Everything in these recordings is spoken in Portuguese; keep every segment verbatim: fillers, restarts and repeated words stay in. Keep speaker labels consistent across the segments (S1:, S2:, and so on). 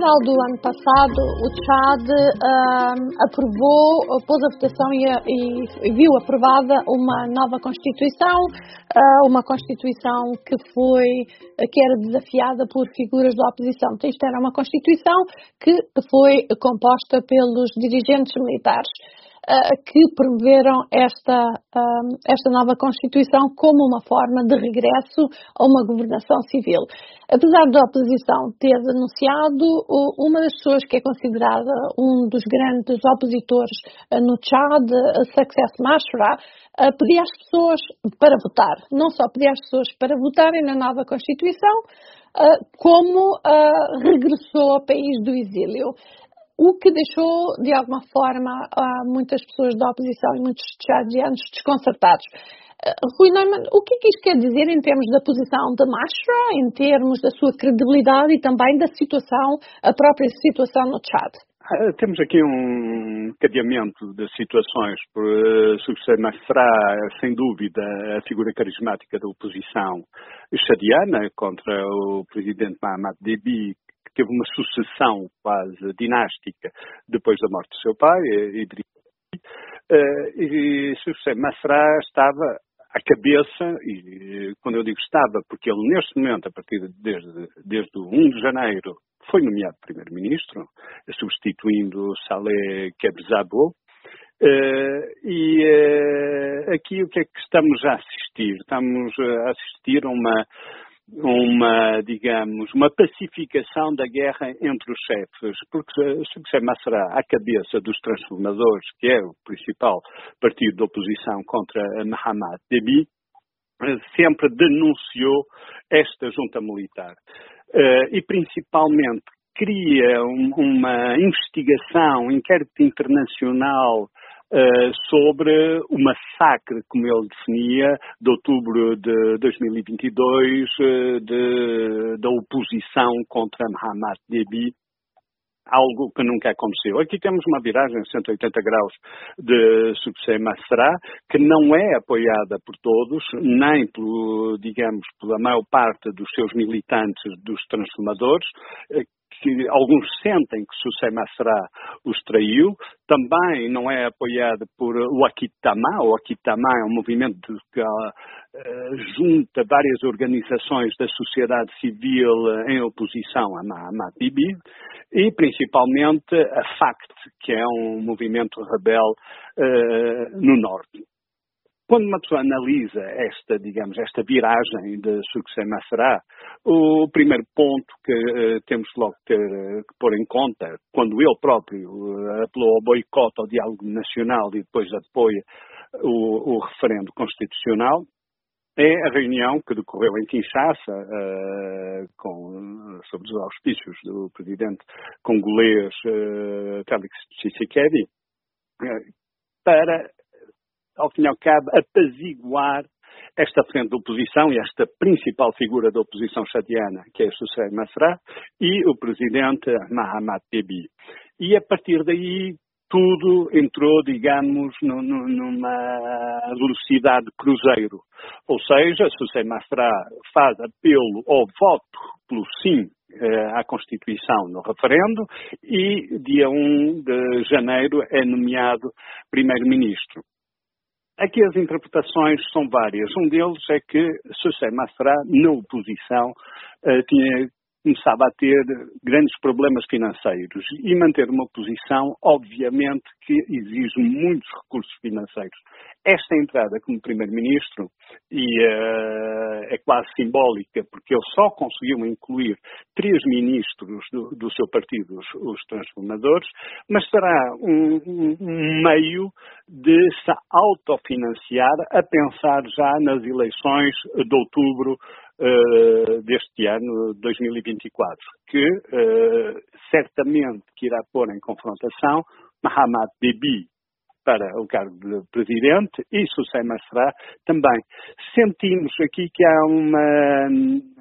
S1: final do ano passado, o Tchad um, aprovou, pôs a votação e, e viu aprovada uma nova Constituição, uh, uma Constituição que foi, que era desafiada por figuras da oposição. Então, isto era uma Constituição que foi composta pelos dirigentes militares, que promoveram esta, esta nova Constituição como uma forma de regresso a uma governação civil. Apesar da oposição ter denunciado, uma das pessoas que é considerada um dos grandes opositores no Tchad, Success Masra, pedia às pessoas para votar. Não só pedia às pessoas para votarem na nova Constituição, como regressou ao país do exílio. O que deixou, de alguma forma, muitas pessoas da oposição e muitos tchadianos desconcertados. Rui Neumann, o que é que isto quer dizer em termos da posição de Masra, em termos da sua credibilidade e também da situação, a própria situação no Tchad?
S2: Ah, temos aqui um cadeamento de situações. Por uh, Success Masra, sem dúvida, a figura carismática da oposição tchadiana contra o presidente Mahamat Déby, teve uma sucessão quase dinástica depois da morte do seu pai, Idriss. Uh, e Success Masra estava à cabeça, e quando eu digo estava, porque ele neste momento, a partir de, desde, desde o primeiro de janeiro, foi nomeado primeiro-ministro, substituindo Saleh Kebzabo. Uh, e uh, aqui o que é que estamos a assistir? Estamos a assistir a uma uma, digamos, uma pacificação da guerra entre os chefes, porque Success Masra, à cabeça dos transformadores, que é o principal partido de oposição contra Mahamat Déby, sempre denunciou esta junta militar. Uh, e principalmente cria um, uma investigação, um inquérito internacional Uh, sobre o massacre, como ele definia, de outubro de dois mil e vinte e dois, uh, de, da oposição contra Mahamat Déby, algo que nunca aconteceu. Aqui temos uma viragem de cento e oitenta graus de Success Masra, que não é apoiada por todos, nem, por, digamos, pela maior parte dos seus militantes, dos transformadores, que alguns sentem que Success Masra os traiu. Também não é apoiado por o Akitama. O Akitama é um movimento que uh, junta várias organizações da sociedade civil em oposição a Mahamat Déby, e principalmente a FACT, que é um movimento rebelde uh, no norte. Quando uma pessoa analisa esta, digamos, esta viragem de Success Masra, o primeiro ponto que uh, temos logo que, ter, uh, que pôr em conta, quando ele próprio uh, apelou ao boicote ao diálogo nacional e depois apoia o, o referendo constitucional, é a reunião que decorreu em Kinshasa, uh, com, sob os auspícios do presidente congolês uh, Félix Tshisekedi, uh, para, ao fim e ao cabo, apaziguar esta frente de oposição e esta principal figura da oposição chadiana, que é Success Masra, e o presidente Mahamat Déby. E a partir daí tudo entrou, digamos, no, no, numa velocidade cruzeiro. Ou seja, Success Masra faz apelo ao voto pelo sim à Constituição no referendo e dia primeiro de janeiro é nomeado primeiro-ministro. Aqui as interpretações são várias. Um deles é que Success Masra, na oposição, uh, tinha, começava a ter grandes problemas financeiros. E manter uma oposição, obviamente, que exige muitos recursos financeiros. Esta entrada como primeiro-ministro e, uh, é quase simbólica, porque ele só conseguiu incluir três ministros do, do seu partido, os, os transformadores, mas será um, um, um meio de se autofinanciar a pensar já nas eleições de outubro uh, deste ano, dois mil e vinte e quatro, que uh, certamente que irá pôr em confrontação Mahamat Déby para o cargo de presidente e Success Masra também. Sentimos aqui que há uma,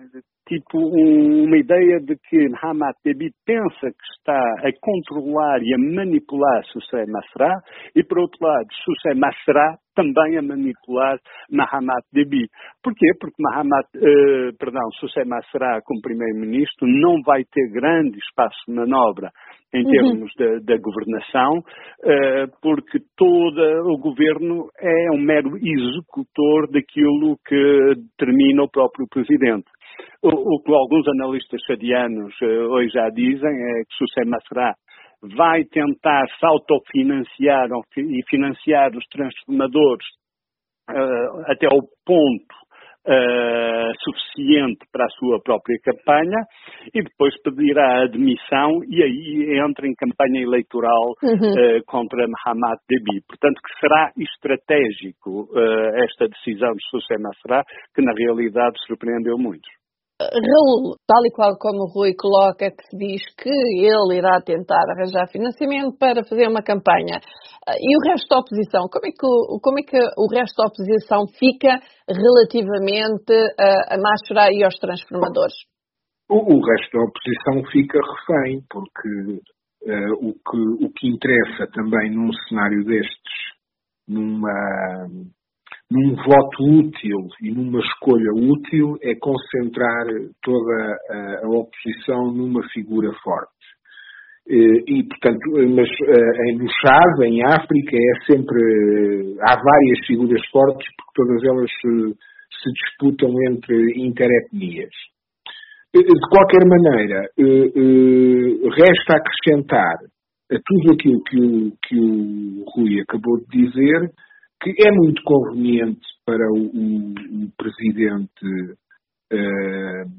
S2: tipo um, uma ideia de que Mohammad Deby pensa que está a controlar e a manipular Sucé Masra e, por outro lado, Sucé Masra também a manipular Mohammad Deby. Porquê? Porque Mohammad, eh, perdão, Sucé Masra, como primeiro-ministro, não vai ter grande espaço de manobra em termos uhum. da, da governação, uh, porque todo o governo é um mero executor daquilo que determina o próprio presidente. O, o que alguns analistas chadianos uh, hoje já dizem é que Sucé Masra vai tentar se autofinanciar e financiar os transformadores uh, até ao ponto Uh, suficiente para a sua própria campanha e depois pedirá a admissão e aí entra em campanha eleitoral uhum. uh, contra Mohammad Deby. Portanto, que será estratégico uh, esta decisão de Sucé Masra, que na realidade surpreendeu muitos.
S1: Raul, tal e qual como o Rui coloca, que se diz que ele irá tentar arranjar financiamento para fazer uma campanha. E o resto da oposição? Como é que o, como é que o resto da oposição fica relativamente a, a Masra e aos transformadores?
S3: O, o resto da oposição fica refém, porque uh, o, que, o que interessa também num cenário destes, numa... num voto útil e numa escolha útil, é concentrar toda a, a oposição numa figura forte. E, e portanto, mas no Chad, em África, é sempre, há várias figuras fortes, porque todas elas se, se disputam entre interetnias. De qualquer maneira, resta acrescentar a tudo aquilo que o, que o Rui acabou de dizer, que é muito conveniente para o, o, o Presidente uh,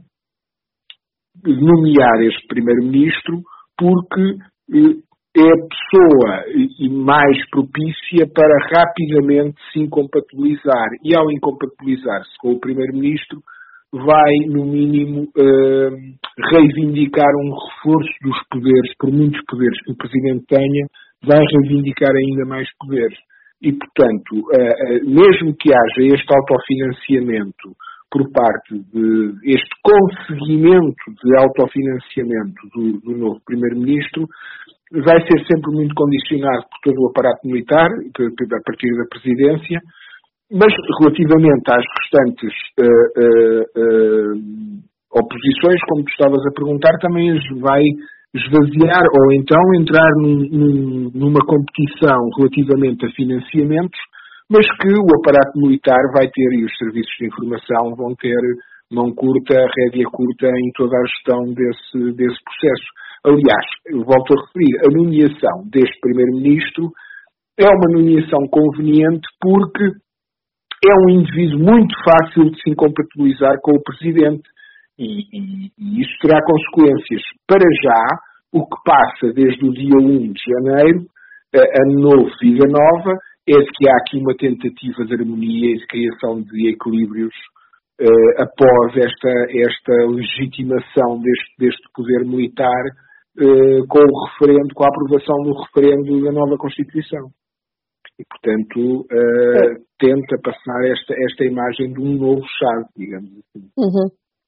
S3: nomear este Primeiro-Ministro, porque uh, é a pessoa e mais propícia para rapidamente se incompatibilizar. E ao incompatibilizar-se com o Primeiro-Ministro, vai, no mínimo, uh, reivindicar um reforço dos poderes, por muitos poderes que o Presidente tenha, vai reivindicar ainda mais poderes. E, portanto, mesmo que haja este autofinanciamento por parte de este conseguimento de autofinanciamento do, do novo Primeiro-Ministro, vai ser sempre muito condicionado por todo o aparato militar, a partir da Presidência, mas relativamente às restantes uh, uh, uh, oposições, como tu estavas a perguntar, também as vai esvaziar ou então entrar num, num, numa competição relativamente a financiamentos, mas que o aparato militar vai ter e os serviços de informação vão ter mão curta, rédea curta em toda a gestão desse, desse processo. Aliás, eu volto a referir, a nomeação deste Primeiro-Ministro é uma nomeação conveniente porque é um indivíduo muito fácil de se incompatibilizar com o Presidente. E, e, e isso terá consequências. Para já, o que passa desde o dia um de janeiro, ano novo, vida nova, é de que há aqui uma tentativa de harmonia e de criação de equilíbrios uh, após esta, esta legitimação deste, deste poder militar uh, com o referendo, com a aprovação do referendo da nova Constituição. E, portanto, uh, é. tenta passar esta, esta imagem de um novo Chad, digamos assim.
S1: Uhum.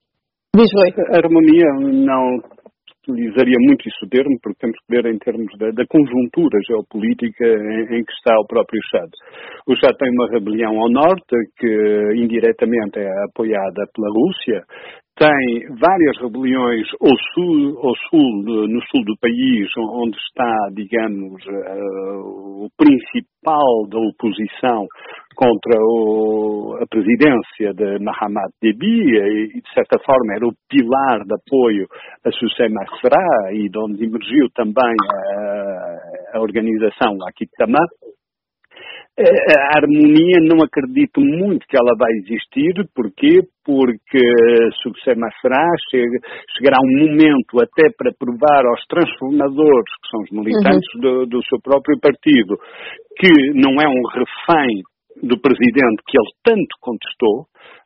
S2: A harmonia não utilizaria muito esse termo, porque temos que ver em termos da, da conjuntura geopolítica em, em que está o próprio Chad. O Chad tem uma rebelião ao norte, que indiretamente é apoiada pela Rússia, tem várias rebeliões ao sul, ao sul, no sul do país, onde está, digamos, uh, o principal da oposição contra o, a presidência de Mohammad Deby e, de certa forma, era o pilar de apoio a Sucé Masra e de onde emergiu também a, a organização Akitama. A harmonia não acredito muito que ela vai existir. Porquê? Porque Sucé Masra chega, chegará um momento até para provar aos transformadores, que são os militantes uhum. do, do seu próprio partido, que não é um refém do presidente que ele tanto contestou,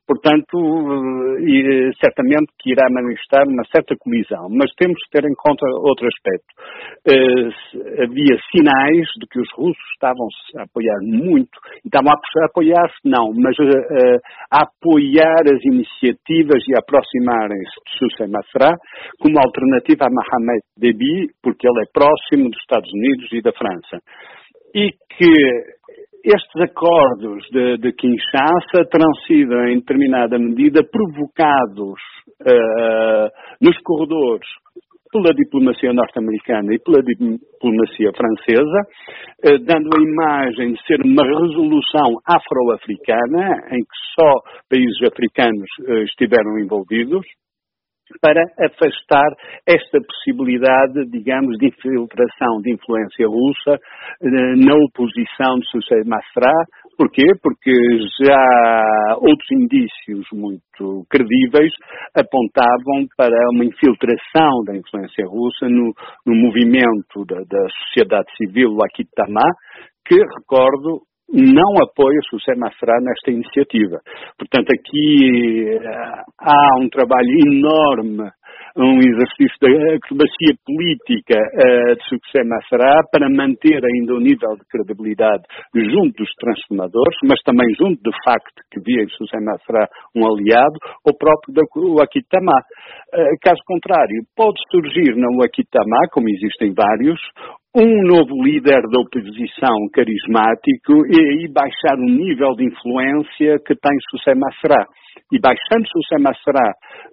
S2: portanto, e, certamente que irá manifestar uma certa colisão. Mas temos que ter em conta outro aspecto. Uh, havia sinais de que os russos estavam-se a apoiar muito, e estavam a apoiar-se não, mas uh, a apoiar as iniciativas e a aproximarem-se de Hossein Nasrallah como alternativa a Mohamed Déby, porque ele é próximo dos Estados Unidos e da França. E que estes acordos de, de Kinshasa terão sido, em determinada medida, provocados uh, nos corredores pela diplomacia norte-americana e pela diplomacia francesa, uh, dando a imagem de ser uma resolução afro-africana, em que só países africanos uh, estiveram envolvidos, para afastar esta possibilidade, digamos, de infiltração de influência russa eh, na oposição de Hossein Nasrallah. Porquê? Porque já outros indícios muito credíveis apontavam para uma infiltração da influência russa no, no movimento da, da sociedade civil, o Akitama, que, recordo, não apoia Hossein Nasrallah nesta iniciativa. Portanto, aqui uh, há um trabalho enorme, um exercício de acrobacia política uh, de Hossein Nasrallah para manter ainda o nível de credibilidade junto dos transformadores, mas também junto do facto que via em Hossein Nasrallah um aliado, ou próprio do Akitama. Uh, caso contrário, pode surgir no Akitama, como existem vários, um novo líder da oposição carismático e aí baixar o nível de influência que tem Hossein Nasrallah. E baixando Hossein Nasrallah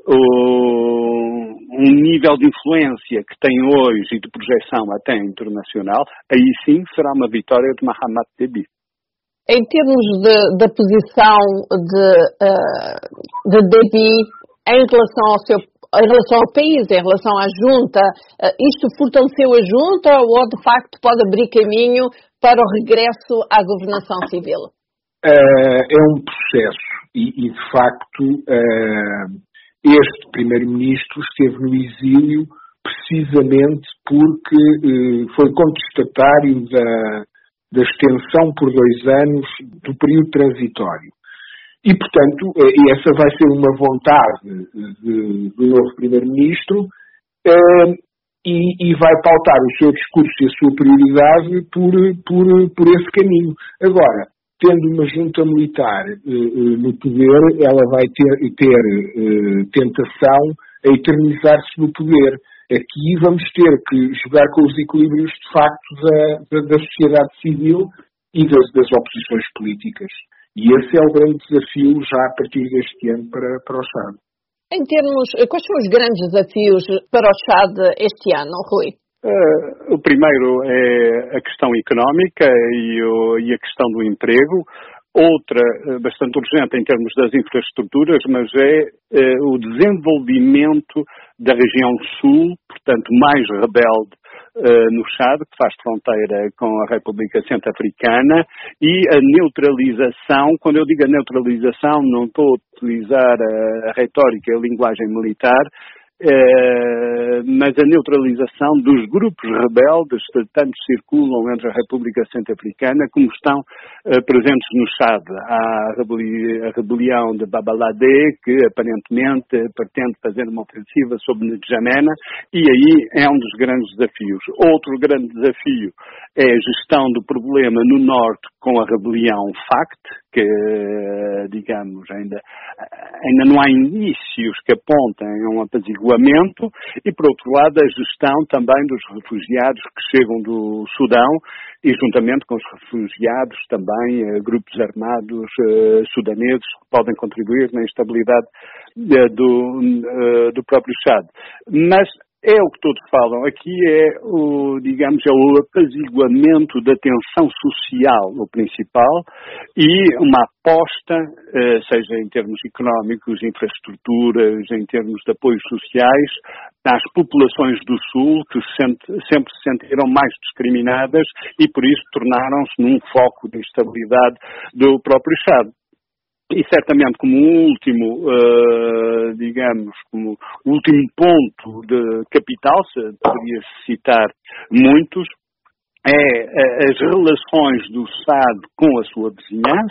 S2: o, um nível de influência que tem hoje e de projeção até internacional, aí sim será uma vitória de Mohamed Déby.
S1: Em termos de, da posição de, uh, de Déby em relação ao seu em relação ao país, em relação à junta, isto fortaleceu a junta ou de facto pode abrir caminho para o regresso à governação civil?
S3: Uh, é um processo e, e de facto uh, este primeiro-ministro esteve no exílio precisamente porque uh, foi contestatário da, da extensão por dois anos do período transitório. E, portanto, essa vai ser uma vontade do novo Primeiro-Ministro eh, e, e vai pautar o seu discurso e a sua prioridade por, por, por esse caminho. Agora, tendo uma junta militar eh, no poder, ela vai ter, ter eh, tentação a eternizar-se no poder. Aqui vamos ter que jogar com os equilíbrios, de facto, da, da, da sociedade civil e das, das oposições políticas. E esse é o grande desafio já a partir deste ano para, para o Chad.
S1: Em termos, quais são os grandes desafios para o Chad este ano, Rui?
S2: Uh, o primeiro é a questão económica e, o, e a questão do emprego. Outra, uh, bastante urgente em termos das infraestruturas, mas é uh, o desenvolvimento da região sul, portanto mais rebelde, Uh, no Chad, que faz fronteira com a República Centro-Africana, e a neutralização, quando eu digo a neutralização, não estou a utilizar a, a retórica e a linguagem militar, uh, mas a neutralização dos grupos rebeldes que tanto circulam entre a República Centro-Africana como estão uh, presentes no Chad. Há a, rebeli- a rebelião de Babalade, que aparentemente pretende fazer uma ofensiva sobre N'Djamena, e aí é um dos grandes desafios. Outro grande desafio é a gestão do problema no norte com a rebelião FACT, que, digamos, ainda, ainda não há indícios que apontem a um apaziguamento, e, por outro lado, a gestão também dos refugiados que chegam do Sudão, e juntamente com os refugiados também eh, grupos armados eh, sudaneses que podem contribuir na instabilidade eh, do, eh, do próprio Chad. Mas é o que todos falam. Aqui é o, digamos, é o apaziguamento da tensão social, o principal, e uma aposta, eh, seja em termos económicos, infraestruturas, em termos de apoios sociais, às populações do Sul, que se sente, sempre se sentiram mais discriminadas e, por isso, tornaram-se num foco de instabilidade do próprio Chad. E certamente como um último, uh, digamos, como último ponto de capital, se poderia citar muitos, é as relações do Chad com a sua vizinhança,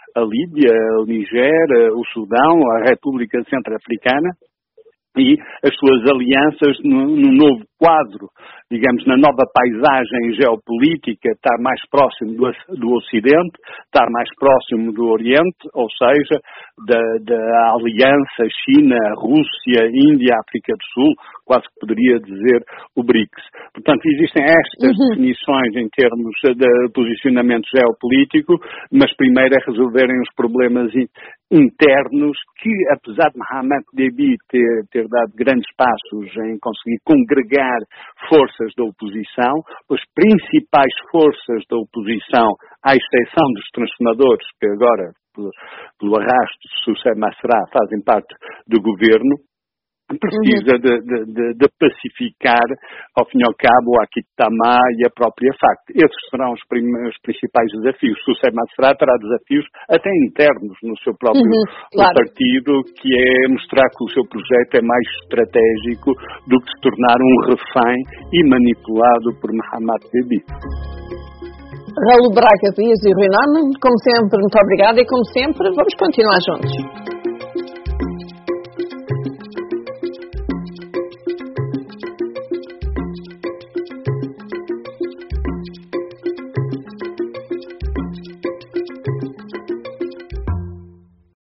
S2: a Líbia, o Niger, o Sudão, a República Centro-Africana, e as suas alianças no, no novo quadro, digamos, na nova paisagem geopolítica, estar mais próximo do, do Ocidente, estar mais próximo do Oriente, ou seja, da, da aliança China, Rússia, Índia, África do Sul, quase que poderia dizer o BRICS. Portanto, existem estas uhum. definições em termos de posicionamento geopolítico, mas primeiro é resolverem os problemas internos que, apesar de Mohamed Deby ter, ter dado grandes passos em conseguir congregar forças da oposição, as principais forças da oposição, à exceção dos transformadores, que agora, pelo, pelo arrasto de Soucé Masra, fazem parte do governo, precisa uhum. de, de, de, de pacificar, ao fim e ao cabo, a Aquitamá e a própria F A C. Esses serão os, primeiros, os principais desafios. Soucé Masra terá desafios até internos no seu próprio
S1: uhum, claro.
S2: partido, que é mostrar que o seu projeto é mais estratégico do que se tornar um refém e manipulado por Mohamed Deby.
S4: Raul Braga Dias e Renan, como sempre, muito obrigada e como sempre, vamos continuar juntos.